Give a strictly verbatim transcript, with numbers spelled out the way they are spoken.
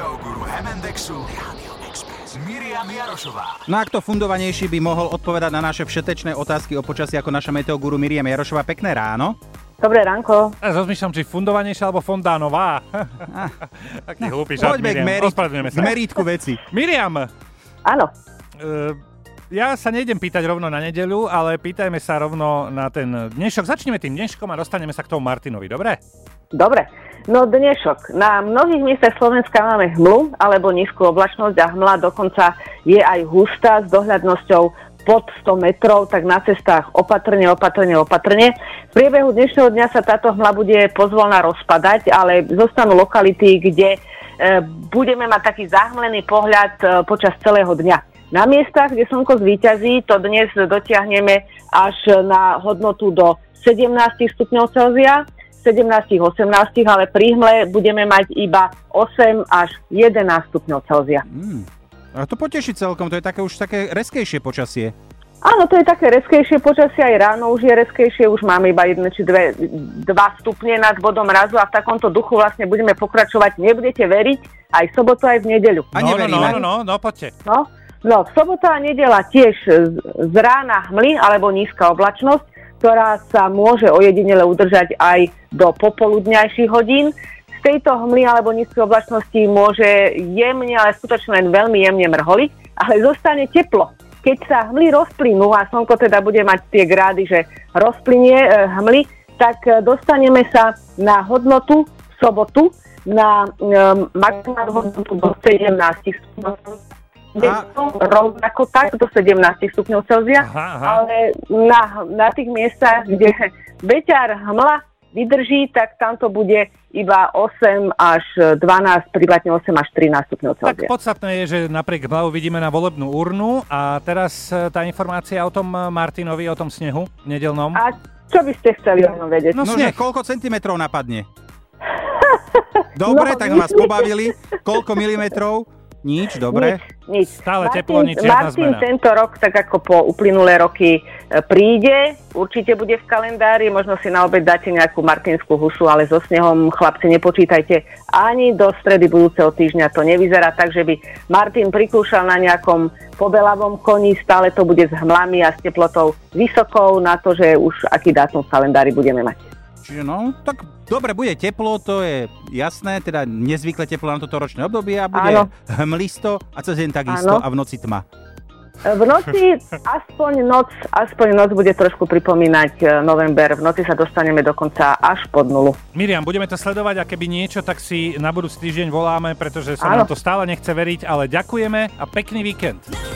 Meteoguru Hemendexu Rádio Express. Miriam Jarošová. No a kto fundovanejší by mohol odpovedať na naše všetečné otázky o počasí ako naša meteoguru Miriam Jarošová. Pekné ráno. Dobré ránko. Ja rozmýšľam, či fundovanejšia alebo fondánová. Taký hlúpy žart, Poďme Miriam. k, meri- Ospravedlňujeme sa. k meritku veci. Miriam, Áno. uh, ja sa nejdem pýtať rovno na nedeľu, ale pýtajme sa rovno na ten dnešok. Začneme tým dneškom a dostaneme sa k tomu Martinovi, dobre? Dobre. No dnešok. Na mnohých miestach Slovenska máme hmlu alebo nízku oblačnosť a hmla dokonca je aj hustá s dohľadnosťou pod sto metrov, tak na cestách opatrne, opatrne, opatrne. V priebehu dnešného dňa sa táto hmla bude pozvolna rozpadať, ale zostanú lokality, kde e, budeme mať taký zahmlený pohľad e, počas celého dňa. Na miestach, kde slnko zvíťazí, to dnes dotiahneme až na hodnotu do sedemnásť stupňov Celzia, sedemnásť osemnásť, ale pri hmle budeme mať iba osem až jedenásť stupňov Celzia. Mm. A to poteší celkom, to je také už také reskejšie počasie. Áno, to je také reskejšie počasie, aj ráno už je reskejšie, už máme iba jedno či dve, dva stupne nad bodom mrazu a v takomto duchu vlastne budeme pokračovať. Nebudete veriť, aj v sobotu, aj v nedeľu. A no, neveríme. no, no, no, no, poďte. No, no, v sobotu a nedeľa tiež z, z rána hmly alebo nízka oblačnosť, ktorá sa môže ojedinele udržať aj do popoludňajších hodín. Z tejto hmly alebo nízkej oblačnosti môže jemne, ale skutočne len veľmi jemne mrholiť, ale zostane teplo. Keď sa hmly rozplynú a slnko teda bude mať tie grády, že rozplynie e, hmly, tak e, dostaneme sa na hodnotu v sobotu na e, maximálnu hodnotu do sedemnásť stupňov. A... rovnako tak do sedemnásť stupňov Celzia, Aha, aha. ale na, na tých miestach, kde veťar hmla vydrží, tak tam to bude iba osem až dvanásť, prípadne osem až trinásť stupňov Tak Celzia. podstatné je, že napriek hmle vidíme na volebnú urnu a teraz tá informácia o tom Martinovi, o tom snehu nedeľnom. A čo by ste chceli o tom vedieť? No, No, sneh. že koľko centimetrov napadne? Dobre, No, tak vás myslím- pobavili. Koľko milimetrov? Nič, dobre. Nič, nič. Stále Martin, teplo, nič, žiadna Martin zmena. tento rok, tak ako po uplynulé roky e, príde, určite bude v kalendári, možno si na obed dáte nejakú martinskú husu, ale so snehom, chlapci, nepočítajte ani do stredy budúceho týždňa. To nevyzerá tak, že by Martin prikúšal na nejakom pobelavom koni, stále to bude s hmlami a s teplotou vysokou na to, že už aký dátum v kalendári budeme mať. Čiže no, tak dobre, bude teplo, to je jasné, teda nezvykle teplo na toto ročné obdobie a bude Áno. hmlisto a cez deň takisto Áno. a v noci tma. V noci, aspoň noc, aspoň noc bude trošku pripomínať e, november. V noci sa dostaneme dokonca až pod nulu. Miriam, budeme to sledovať a keby niečo, tak si na budúci týždeň voláme, pretože sa Áno. nám to stále nechce veriť, ale ďakujeme a pekný víkend.